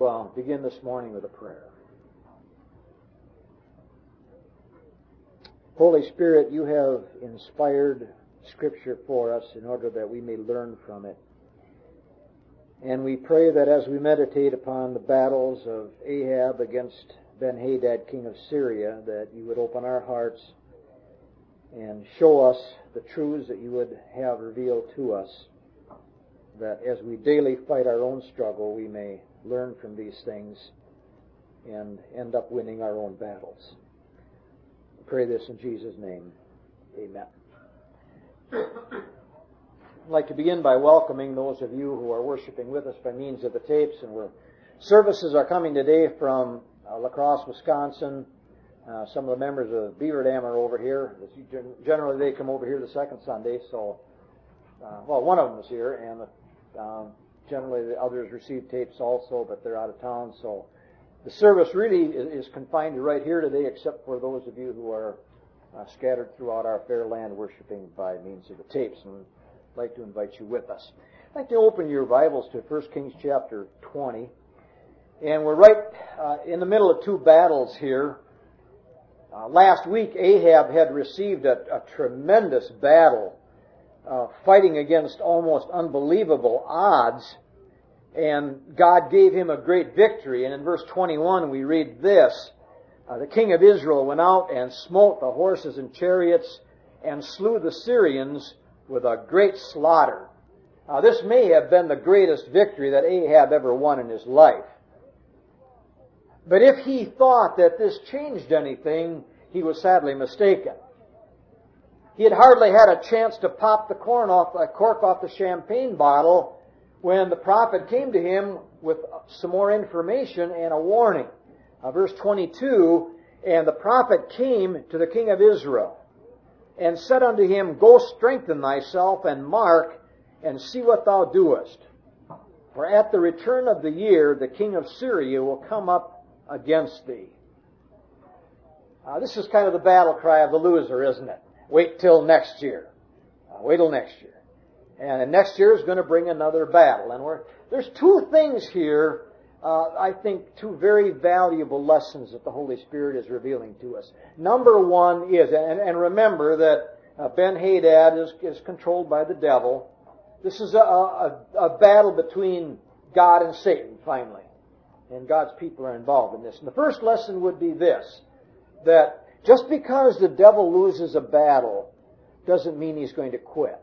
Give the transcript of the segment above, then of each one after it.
Begin this morning with a prayer. Holy Spirit, you have inspired Scripture for us in order that we may learn from it. And we pray that as we meditate upon the battles of Ahab against Ben-Hadad, king of Syria, that you would open our hearts and show us the truths that you would have revealed to us, that as we daily fight our own struggle, we may learn from these things and end up winning our own battles. I pray this in Jesus' name. Amen. I'd like to begin by welcoming those of you who are worshiping with us by means of the tapes. And services are coming today from La Crosse, Wisconsin. Some of the members of Beaver Dam are over here. Generally, they come over here the second Sunday. So, one of them is here, and generally the others receive tapes also, but they're out of town. So, the service really is confined to right here today, except for those of you who are scattered throughout our fair land worshiping by means of the tapes. And I'd like to invite you with us. I'd like to open your Bibles to 1 Kings chapter 20. And we're right in the middle of two battles here. Last week, Ahab had received a tremendous battle, fighting against almost unbelievable odds, and God gave him a great victory. And in verse 21, we read this: the king of Israel went out and smote the horses and chariots and slew the Syrians with a great slaughter. This may have been the greatest victory that Ahab ever won in his life. But if he thought that this changed anything, he was sadly mistaken. He had hardly had a chance to pop the cork off the champagne bottle when the prophet came to him with some more information and a warning. Verse 22, and the prophet came to the king of Israel and said unto him, Go strengthen thyself and mark and see what thou doest. For at the return of the year the king of Syria will come up against thee. This is kind of the battle cry of the loser, isn't it? Wait till next year. Wait till next year. And next year is going to bring another battle. And there's two things here, I think, two very valuable lessons that the Holy Spirit is revealing to us. Number one is, and remember that Ben-Hadad is controlled by the devil. This is a battle between God and Satan, finally. And God's people are involved in this. And the first lesson would be this: that just because the devil loses a battle doesn't mean he's going to quit.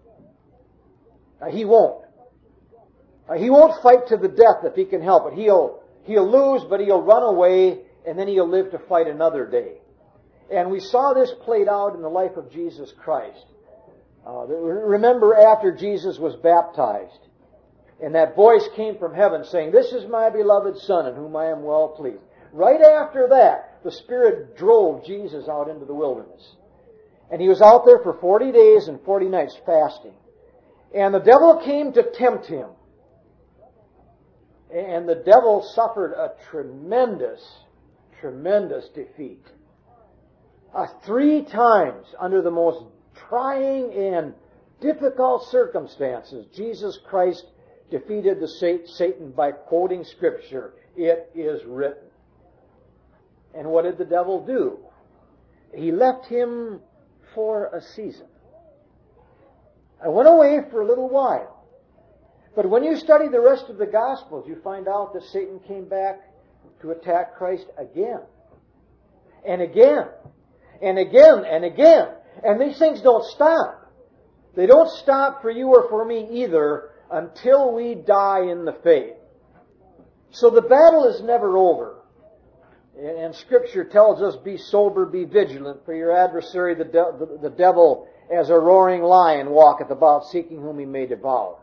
He won't. He won't fight to the death if he can help it. He'll lose, but he'll run away, and then he'll live to fight another day. And we saw this played out in the life of Jesus Christ. Remember, after Jesus was baptized, and that voice came from heaven saying, This is my beloved Son in whom I am well pleased. Right after that, the Spirit drove Jesus out into the wilderness. And he was out there for 40 days and 40 nights fasting. And the devil came to tempt him. And the devil suffered a tremendous, tremendous defeat. 3 times, under the most trying and difficult circumstances, Jesus Christ defeated Satan by quoting Scripture. It is written. And what did the devil do? He left him for a season. I went away for a little while. But when you study the rest of the Gospels, you find out that Satan came back to attack Christ again. And again. And again and again. And these things don't stop. They don't stop for you or for me either until we die in the faith. So the battle is never over. And Scripture tells us, Be sober, be vigilant, for your adversary, the devil, as a roaring lion, walketh about, seeking whom he may devour.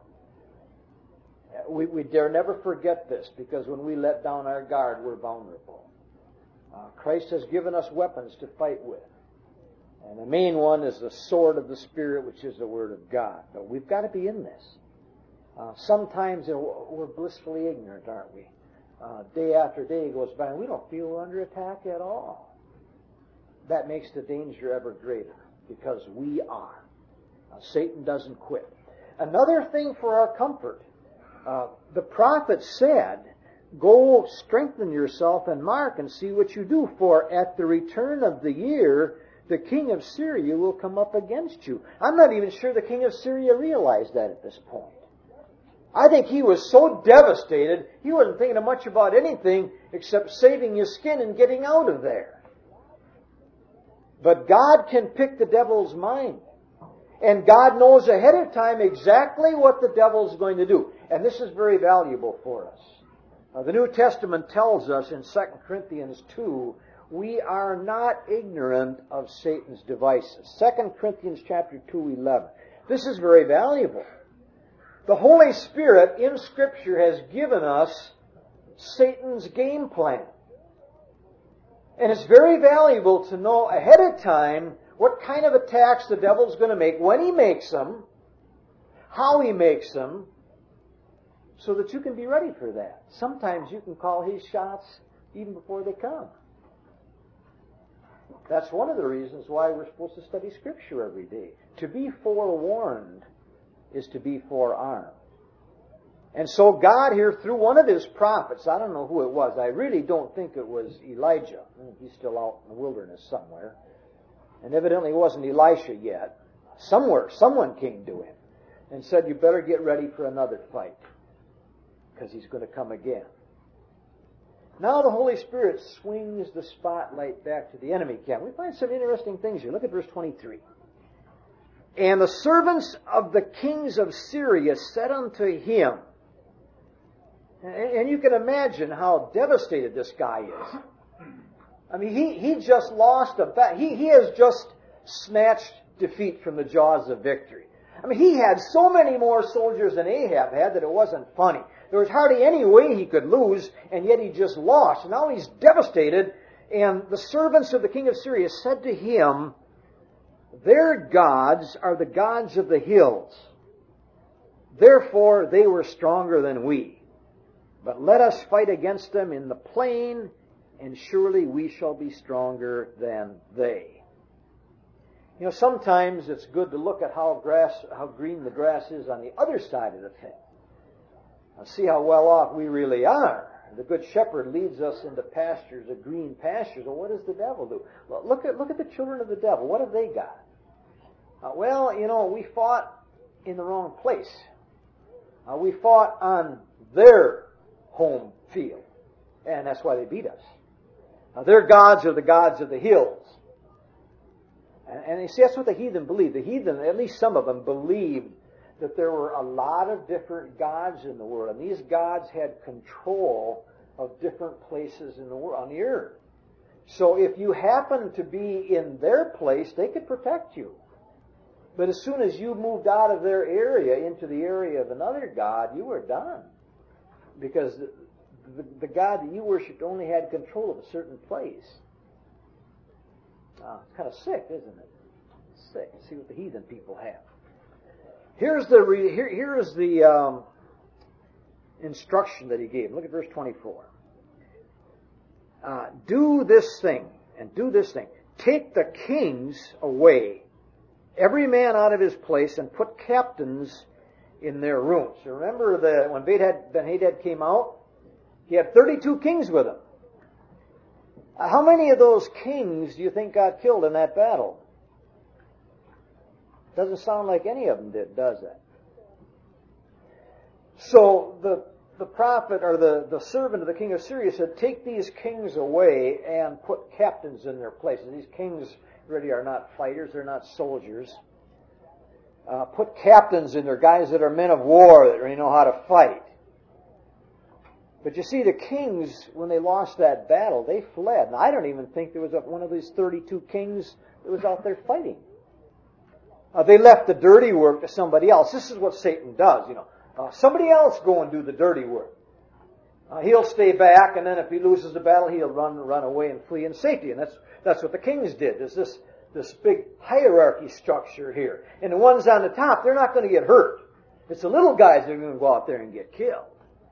We dare never forget this, because when we let down our guard, we're vulnerable. Christ has given us weapons to fight with. And the main one is the sword of the Spirit, which is the Word of God. But we've got to be in this. Sometimes we're blissfully ignorant, aren't we? Day after day goes by and we don't feel we're under attack at all. That makes the danger ever greater, because we are. Satan doesn't quit. Another thing for our comfort, the prophet said go strengthen yourself and mark and see what you do, for at the return of the year, the king of Syria will come up against you. I'm not even sure the king of Syria realized that at this point. I think he was so devastated, he wasn't thinking much about anything except saving his skin and getting out of there. But God can pick the devil's mind. And God knows ahead of time exactly what the devil's going to do. And this is very valuable for us. The New Testament tells us in 2 Corinthians 2, we are not ignorant of Satan's devices. 2 Corinthians chapter 2:11. This is very valuable. The Holy Spirit in Scripture has given us Satan's game plan. And it's very valuable to know ahead of time what kind of attacks the devil's going to make, when he makes them, how he makes them, so that you can be ready for that. Sometimes you can call his shots even before they come. That's one of the reasons why we're supposed to study Scripture every day. To be forewarned is to be forearmed. And so God here, through one of His prophets, I don't know who it was, I really don't think it was Elijah. He's still out in the wilderness somewhere. And evidently it wasn't Elisha yet. Someone came to him and said, you better get ready for another fight, because he's going to come again. Now the Holy Spirit swings the spotlight back to the enemy camp. We find some interesting things here. Look at verse 23. And the servants of the kings of Syria said unto him, and you can imagine how devastated this guy is. I mean, he just lost a battle. He has just snatched defeat from the jaws of victory. I mean, he had so many more soldiers than Ahab had that it wasn't funny. There was hardly any way he could lose, and yet he just lost. And now he's devastated, and the servants of the king of Syria said to him, their gods are the gods of the hills. Therefore they were stronger than we. But let us fight against them in the plain, and surely we shall be stronger than they. You know, sometimes it's good to look at how green the grass is on the other side of the fence. And see how well off we really are. The good shepherd leads us into pastures, of green pastures. Well, what does the devil do? Well, look at the children of the devil. What have they got? Well, you know, we fought in the wrong place. We fought on their home field, and that's why they beat us. Their gods are the gods of the hills. And you see, that's what the heathen believed. The heathen, at least some of them, believed that there were a lot of different gods in the world, and these gods had control of different places in the world, on the earth. So if you happened to be in their place, they could protect you. But as soon as you moved out of their area into the area of another god, you were done. Because the god that you worshipped only had control of a certain place. It's kind of sick, isn't it? It's sick. See what the heathen people have. Here is the instruction that he gave. Look at verse 24. Do this thing, and do this thing. Take the kings away, every man out of his place, and put captains in their rooms. So remember when Ben-Hadad came out, he had 32 kings with him. How many of those kings do you think got killed in that battle? Doesn't sound like any of them did, does it? So the prophet, or the servant of the king of Syria, said, take these kings away and put captains in their places. These kings really are not fighters, they're not soldiers. Put captains in there, guys that are men of war, that really know how to fight. But you see, the kings, when they lost that battle, they fled. And I don't even think there was one of these 32 kings that was out there fighting. They left the dirty work to somebody else. This is what Satan does, you know. Somebody else go and do the dirty work. He'll stay back, and then if he loses the battle, he'll run away and flee in safety. And that's what the kings did. There's this big hierarchy structure here. And the ones on the top, they're not going to get hurt. It's the little guys that are going to go out there and get killed.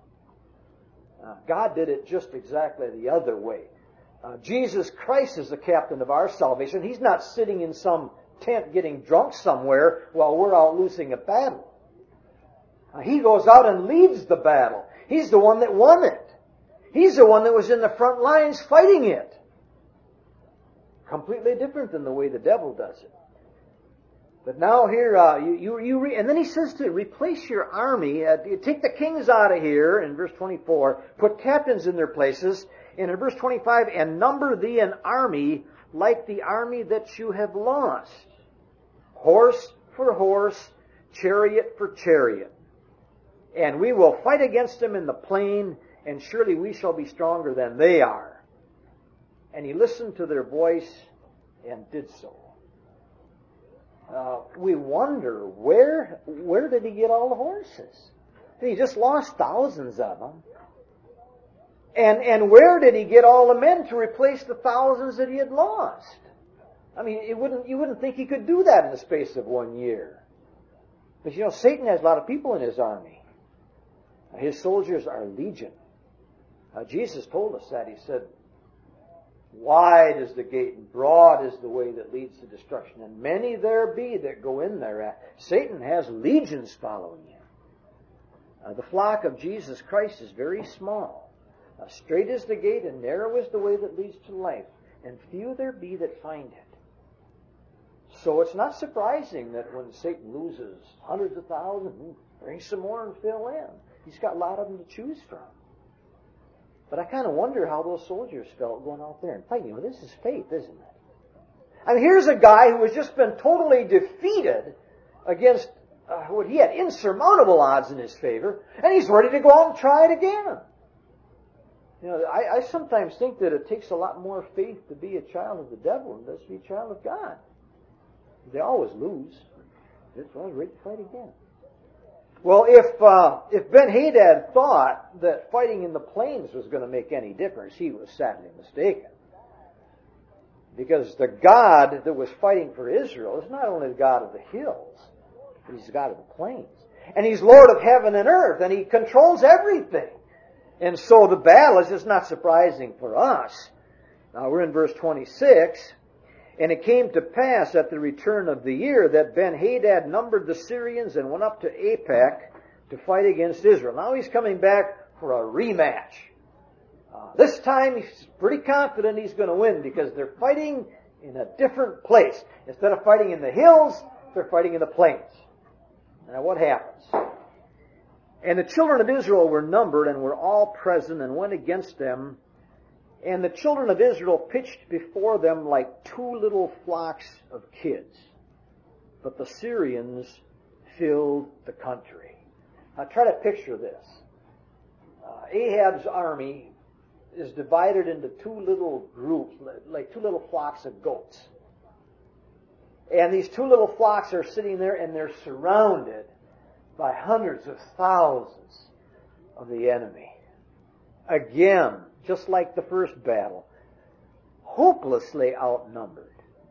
God did it just exactly the other way. Jesus Christ is the captain of our salvation. He's not sitting in some tent getting drunk somewhere while we're out losing a battle. He goes out and leads the battle. He's the one that won it. He's the one that was in the front lines fighting it. Completely different than the way the devil does it. But now here, and then he says to replace your army, take the kings out of here, in verse 24, put captains in their places, and in verse 25, and number thee an army like the army that you have lost. Horse for horse, chariot for chariot. And we will fight against them in the plain, and surely we shall be stronger than they are. And he listened to their voice and did so. We wonder, where did he get all the horses? He just lost thousands of them. And where did he get all the men to replace the thousands that he had lost? I mean, you wouldn't think he could do that in the space of 1 year. But you know, Satan has a lot of people in his army. His soldiers are legion. Jesus told us that. He said, wide is the gate and broad is the way that leads to destruction, and many there be that go in thereat. Satan has legions following him. The flock of Jesus Christ is very small. Straight is the gate and narrow is the way that leads to life, and few there be that find it. So it's not surprising that when Satan loses hundreds of thousands, bring some more and fill in. He's got a lot of them to choose from. But I kind of wonder how those soldiers felt going out there and fighting. You know, this is faith, isn't it? I mean, here's a guy who has just been totally defeated against what he had insurmountable odds in his favor, and he's ready to go out and try it again. You know, I sometimes think that it takes a lot more faith to be a child of the devil than it does to be a child of God. They always lose. It's always ready to fight again. Well, if Ben-Hadad thought that fighting in the plains was going to make any difference, he was sadly mistaken. Because the God that was fighting for Israel is not only the God of the hills, but He's the God of the plains. And He's Lord of heaven and earth, and He controls everything. And so the battle is just not surprising for us. Now we're in verse 26. And it came to pass at the return of the year that Ben-Hadad numbered the Syrians and went up to Aphek to fight against Israel. Now he's coming back for a rematch. This time he's pretty confident he's going to win because they're fighting in a different place. Instead of fighting in the hills, they're fighting in the plains. Now what happens? And the children of Israel were numbered and were all present and went against them. And the children of Israel pitched before them like two little flocks of kids. But the Syrians filled the country. Now try to picture this. Ahab's army is divided into two little groups, like two little flocks of goats. And these two little flocks are sitting there and they're surrounded by hundreds of thousands of the enemy. Again, just like the first battle, hopelessly outnumbered.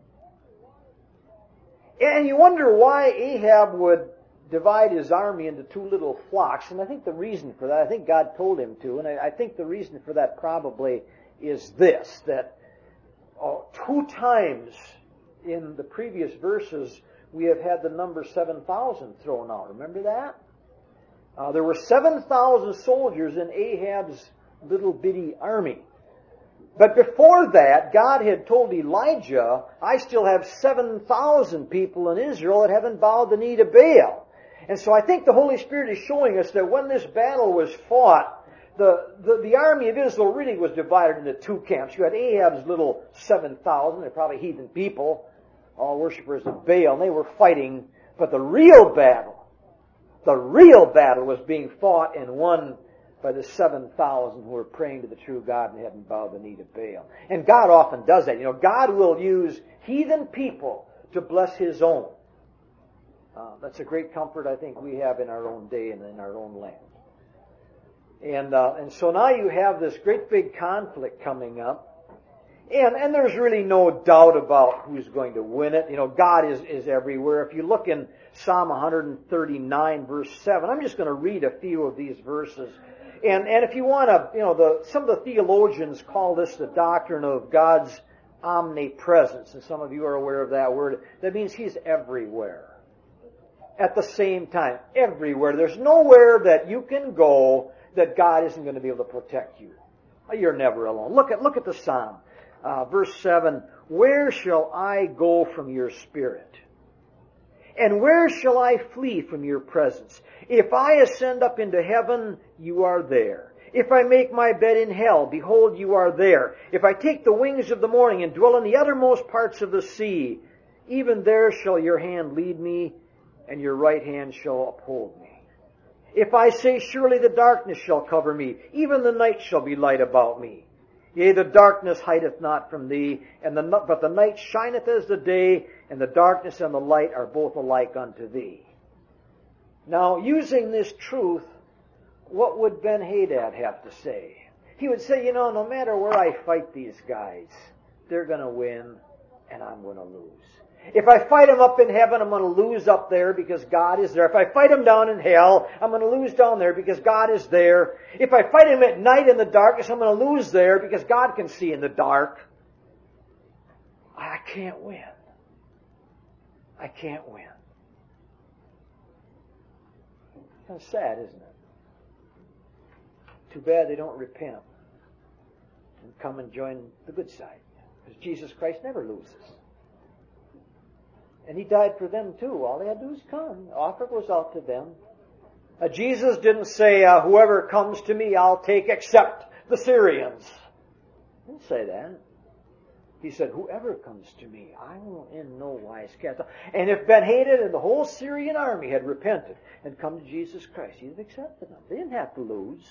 And you wonder why Ahab would divide his army into two little flocks. And I think the reason for that, I think God told him to, and I think the reason for that probably is this, that 2 times in the previous verses we have had the number 7,000 thrown out. Remember that? There were 7,000 soldiers in Ahab's little bitty army. But before that, God had told Elijah, I still have 7,000 people in Israel that haven't bowed the knee to Baal. And so I think the Holy Spirit is showing us that when this battle was fought, the army of Israel really was divided into 2 camps. You had Ahab's little 7,000, they're probably heathen people, all worshippers of Baal, and they were fighting. But the real battle was being fought and won by the 7,000 who were praying to the true God and hadn't bowed the knee to Baal. And God often does that. You know, God will use heathen people to bless His own. That's a great comfort I think we have in our own day and in our own land. And so now you have this great big conflict coming up. And there's really no doubt about who's going to win it. You know, God is everywhere. If you look in Psalm 139, verse 7, I'm just going to read a few of these verses. And if you want to, you know, some of the theologians call this the doctrine of God's omnipresence. And some of you are aware of that word. That means He's everywhere. At the same time, everywhere. There's nowhere that you can go that God isn't going to be able to protect you. You're never alone. Look at the Psalm. Verse 7, where shall I go from your Spirit? And where shall I flee from your presence? If I ascend up into heaven, you are there. If I make my bed in hell, behold, you are there. If I take the wings of the morning and dwell in the uttermost parts of the sea, even there shall your hand lead me, and your right hand shall uphold me. If I say, surely the darkness shall cover me, even the night shall be light about me. Yea, the darkness hideth not from thee, but the night shineth as the day, and the darkness and the light are both alike unto thee. Now, using this truth, what would Ben-Hadad have to say? He would say, no matter where I fight these guys, they're going to win, and I'm going to lose. If I fight them up in heaven, I'm going to lose up there because God is there. If I fight them down in hell, I'm going to lose down there because God is there. If I fight them at night in the darkness, I'm going to lose there because God can see in the dark. I can't win. I can't win. Kind of sad, isn't it? Too bad they don't repent and come and join the good side. Because Jesus Christ never loses. And He died for them too. All they had to do is come. The offer goes out to them. Jesus didn't say, whoever comes to me, I'll take except the Syrians. He didn't say that. He said, whoever comes to me, I will in no wise cast out. And if Ben-Hadad and the whole Syrian army had repented and come to Jesus Christ, He'd have accepted them. They didn't have to lose.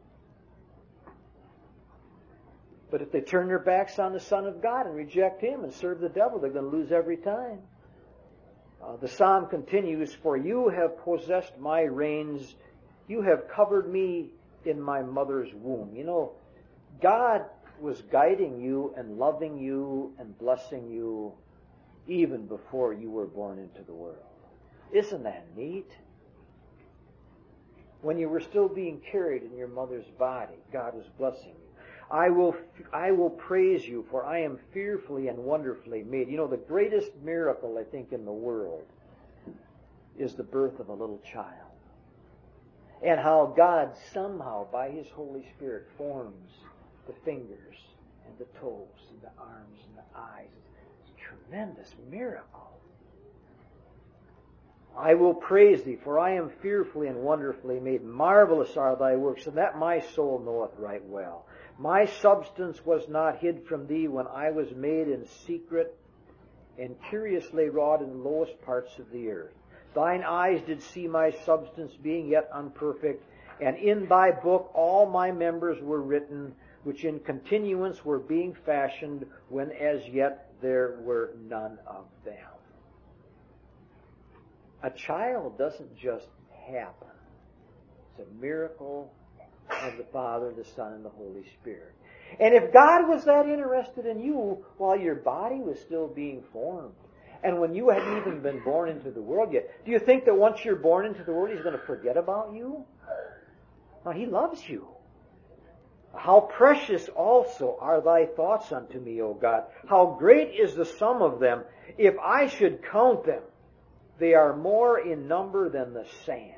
But if they turn their backs on the Son of God and reject Him and serve the devil, they're going to lose every time. The psalm continues, for you have possessed my reins, you have covered me in my mother's womb. God was guiding you and loving you and blessing you even before you were born into the world. Isn't that neat? When you were still being carried in your mother's body, God was blessing you. I will praise you, for I am fearfully and wonderfully made. The greatest miracle, I think, in the world is the birth of a little child. And how God somehow, by His Holy Spirit, forms the fingers and the toes and the arms and the eyes. It's a tremendous miracle. I will praise Thee, for I am fearfully and wonderfully made. Marvelous are Thy works, and that my soul knoweth right well. My substance was not hid from Thee when I was made in secret and curiously wrought in the lowest parts of the earth. Thine eyes did see my substance being yet unperfect, and in Thy book all my members were written, which in continuance were being fashioned, when as yet there were none of them. A child doesn't just happen. It's a miracle of the Father, the Son, and the Holy Spirit. And if God was that interested in you while your body was still being formed, and when you hadn't even been born into the world yet, do you think that once you're born into the world, He's going to forget about you? No, He loves you. How precious also are Thy thoughts unto me, O God. How great is the sum of them. If I should count them, they are more in number than the sand.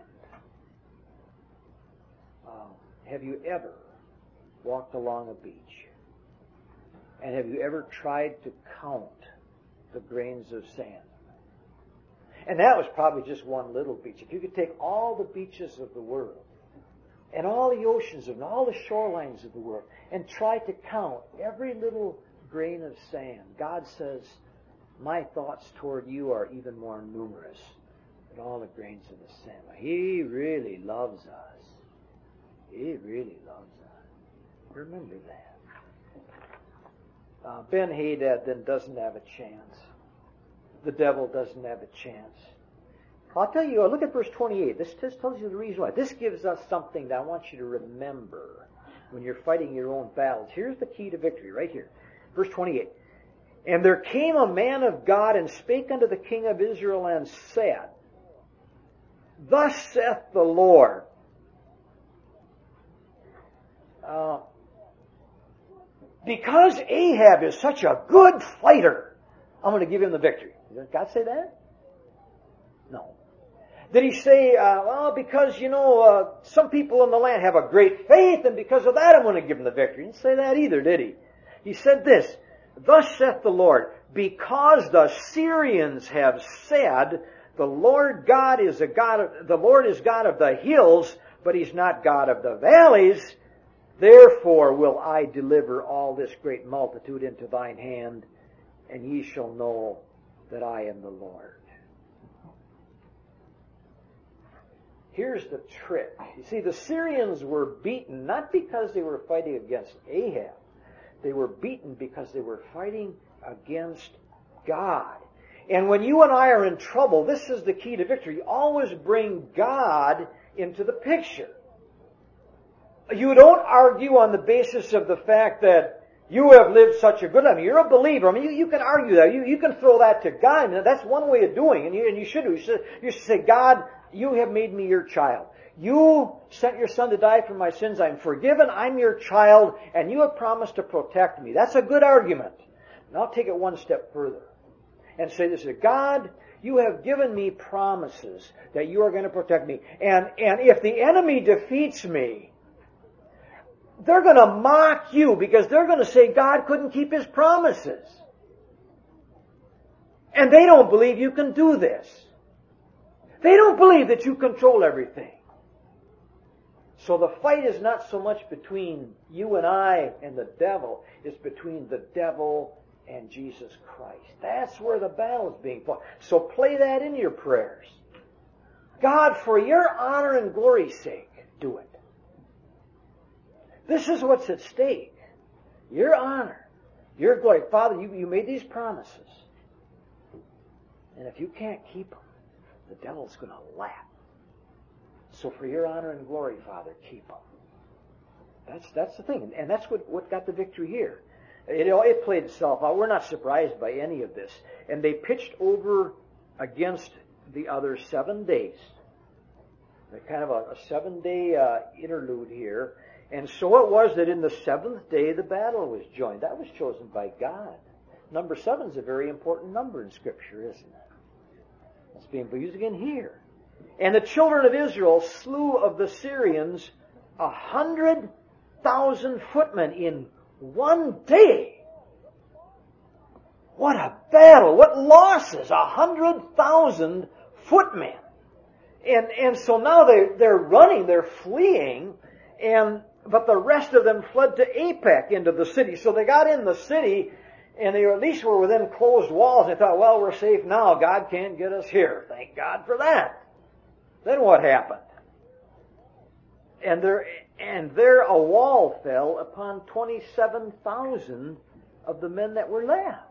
Have you ever walked along a beach? And have you ever tried to count the grains of sand? And that was probably just one little beach. If you could take all the beaches of the world, and all the oceans and all the shorelines of the world, and try to count every little grain of sand, God says, my thoughts toward you are even more numerous than all the grains of the sand. He really loves us. He really loves us. Remember that. Ben-Hadad then doesn't have a chance. The devil doesn't have a chance. I'll tell you, look at verse 28. This just tells you the reason why. This gives us something that I want you to remember when you're fighting your own battles. Here's the key to victory, right here. Verse 28. And there came a man of God and spake unto the king of Israel and said, Thus saith the Lord, because Ahab is such a good fighter, I'm going to give him the victory. Did God say that? No. Did he say, because, some people in the land have a great faith, and because of that I'm going to give them the victory? He didn't say that either, did he? He said this, thus saith the Lord, because the Syrians have said, the Lord is God of the hills, but He's not God of the valleys, therefore will I deliver all this great multitude into thine hand, and ye shall know that I am the Lord. Here's the trick. You see, the Syrians were beaten not because they were fighting against Ahab. They were beaten because they were fighting against God. And when you and I are in trouble, this is the key to victory. Always bring God into the picture. You don't argue on the basis of the fact that you have lived such a good life. You're a believer. You can argue that. You can throw that to God. That's one way of doing it. And you should do. You should say, God, you have made me your child. You sent your Son to die for my sins. I'm forgiven. I'm your child. And you have promised to protect me. That's a good argument. Now take it one step further and say this, God, you have given me promises that you are going to protect me. And if the enemy defeats me, they're going to mock you because they're going to say God couldn't keep His promises. And they don't believe you can do this. They don't believe that you control everything. So the fight is not so much between you and I and the devil. It's between the devil and Jesus Christ. That's where the battle is being fought. So play that in your prayers. God, for your honor and glory's sake, do it. This is what's at stake. Your honor, your glory. Father, you made these promises. And if you can't keep them, the devil's going to laugh. So for your honor and glory, Father, keep them. That's the thing. And that's what got the victory here. It played itself out. We're not surprised by any of this. And they pitched over against the other 7 days. Kind of a 7-day interlude here. And so it was that in the 7th day the battle was joined. That was chosen by God. Number 7 is a very important number in Scripture, isn't it? It's being used again here. And the children of Israel slew of the Syrians 100,000 footmen in 1 day. What a battle! What losses! 100,000 footmen. And so now they're running, they're fleeing, but the rest of them fled to Apec into the city. So they got in the city, and they at least were within closed walls. They thought, well, we're safe now. God can't get us here. Thank God for that. Then what happened? And there a wall fell upon 27,000 of the men that were left.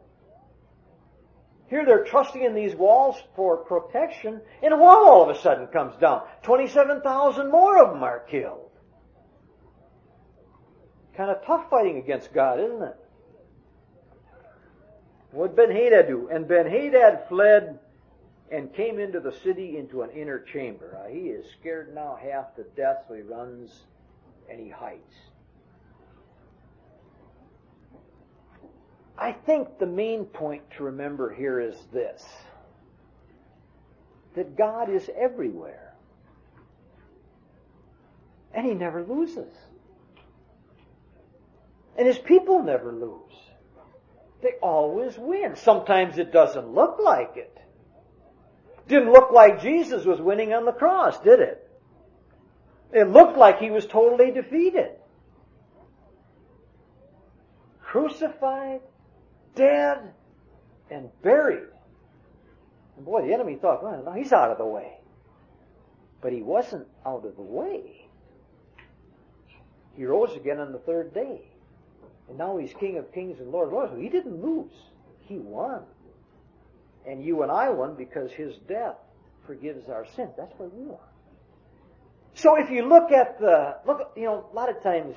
Here they're trusting in these walls for protection, and a wall all of a sudden comes down. 27,000 more of them are killed. Kind of tough fighting against God, isn't it? What did Ben-Hadad do? And Ben-Hadad fled and came into the city into an inner chamber. He is scared now half to death, so he runs and he hides. I think the main point to remember here is this, that God is everywhere. And He never loses. And His people never lose. They always win. Sometimes it doesn't look like it. Didn't look like Jesus was winning on the cross, did it? It looked like He was totally defeated. Crucified, dead, and buried. And boy, the enemy thought, well, no, He's out of the way. But He wasn't out of the way. He rose again on the 3rd day. And now He's King of Kings and Lord of Lords. He didn't lose. He won. And you and I won because His death forgives our sins. That's why we won. So if you look at a lot of times,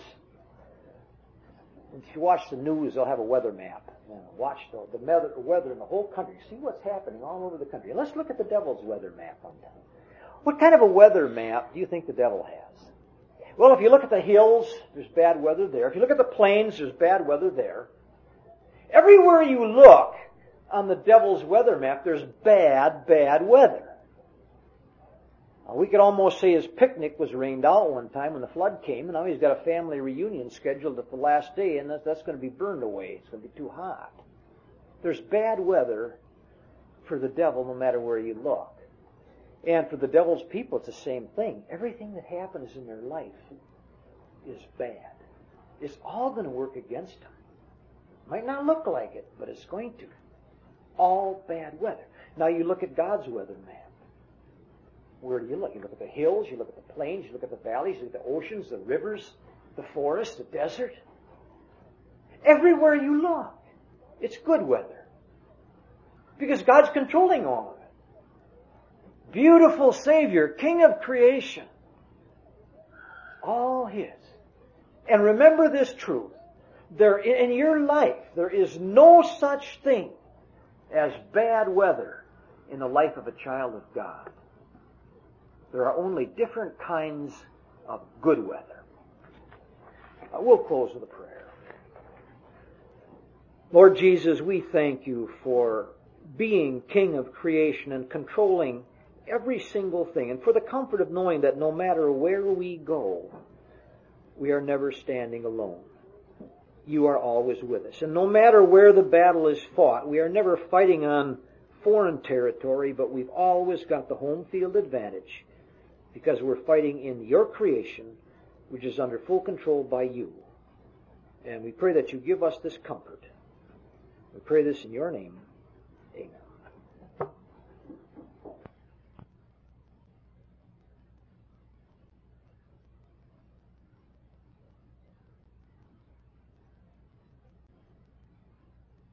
if you watch the news, they'll have a weather map. Watch the weather in the whole country. See what's happening all over the country. And let's look at the devil's weather map on that. What kind of a weather map do you think the devil has? Well, if you look at the hills, there's bad weather there. If you look at the plains, there's bad weather there. Everywhere you look on the devil's weather map, there's bad weather. We could almost say his picnic was rained out one time when the flood came, and now he's got a family reunion scheduled at the last day, and that's going to be burned away. It's going to be too hot. There's bad weather for the devil no matter where you look. And for the devil's people, it's the same thing. Everything that happens in their life is bad. It's all going to work against them. Might not look like it, but it's going to. All bad weather. Now you look at God's weather map. Where do you look? You look at the hills, you look at the plains, you look at the valleys, you look at the oceans, the rivers, the forest, the desert. Everywhere you look, it's good weather. Because God's controlling all of it. Beautiful Savior, King of creation. All His. And remember this truth. In your life, there is no such thing as bad weather in the life of a child of God. There are only different kinds of good weather. We'll close with a prayer. Lord Jesus, we thank you for being King of creation and controlling every single thing, and for the comfort of knowing that no matter where we go, we are never standing alone. You are always with us. And no matter where the battle is fought, we are never fighting on foreign territory, but we've always got the home field advantage because we're fighting in your creation, which is under full control by you. And we pray that you give us this comfort. We pray this in your name.